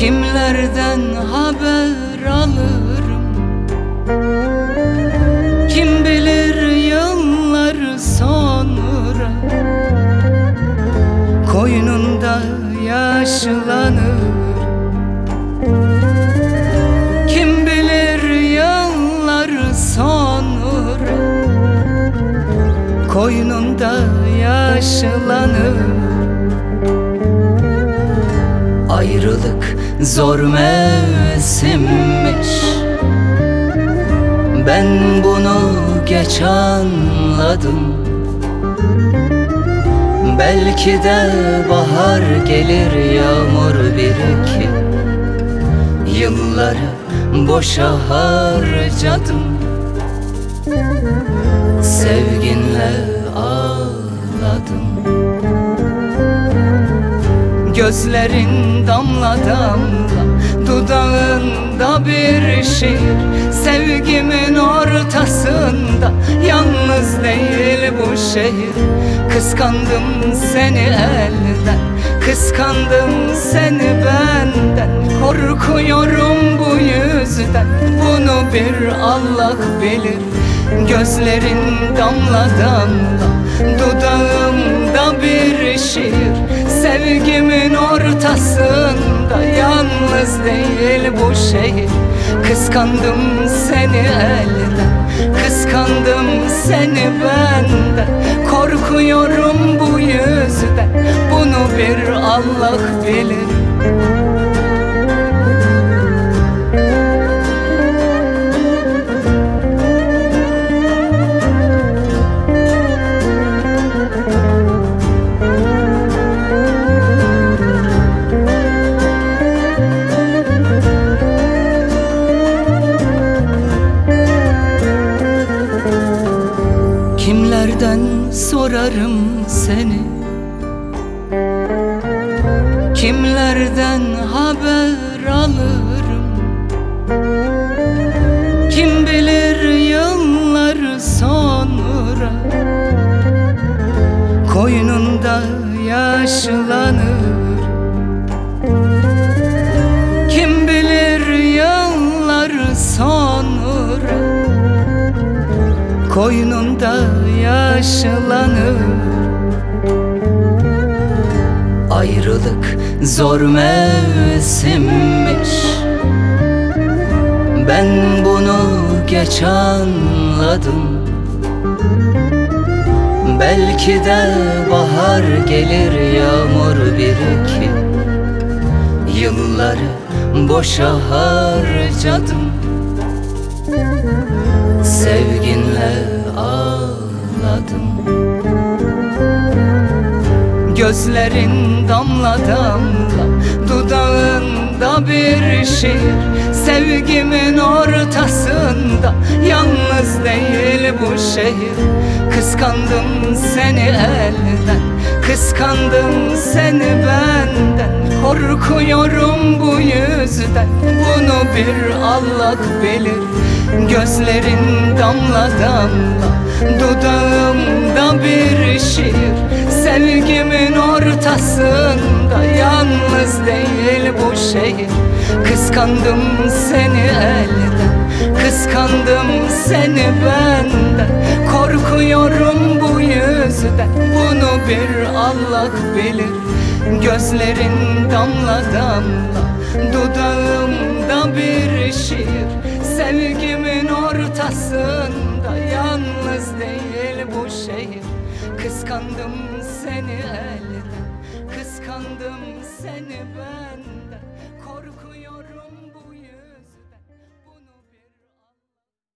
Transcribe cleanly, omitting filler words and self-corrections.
Kimlerden haber alırım, kim bilir yıllar sonra koynunda yaşlanır. Kim bilir yıllar sonra koynunda yaşlanır. Ayrılık zor mevsimmiş, ben bunu geç anladım. Belki de bahar gelir, yağmur birikir. Yılları boşa harcadım, sevginle ağladım. Gözlerin damla damla, dudağında bir şiir. Sevgimin ortasında, yalnız değil bu şehir. Kıskandım seni elden, kıskandım seni benden. Korkuyorum bu yüzden, bunu bir Allah bilir. Gözlerin damla damla, dudağımda bir şiir. Sevgimin ortasında, yalnız değil bu şehir. Kıskandım seni elden, kıskandım seni benden. Korkuyorum bu yüzden, bunu bir Allah bilir. Kimlerden sorarım seni, kimlerden haber alırım? Kim bilir yıllar sonra koynunda yaşlanır. Kim bilir yıllar sonra koynunda yaşlanır. Ayrılık zor mevsimmiş, ben bunu geç anladım. Belki de bahar gelir, yağmur birikir. Yılları boşa harcadım, sevginle ağladım. Gözlerin damla damla, dudağında bir şiir. Sevgimin ortasında, yalnız değil bu şehir. Kıskandım seni elden, kıskandım seni benden. Korkuyorum bu yüzden, bunu bir Allah bilir. Gözlerin damla damla, dudağımda bir şiir. Sevgimin ortasında, yalnız değil bu şehir. Kıskandım seni elden, kıskandım seni benden. Korkuyorum bu yüzden, bunu bir Allah bilir. Gözlerin damla damla, dudağımda bir şiir. Sevgimin ortasında, yalnız değil bu şehir. Kıskandım seni elden, kıskandım seni benden. Korkuyorum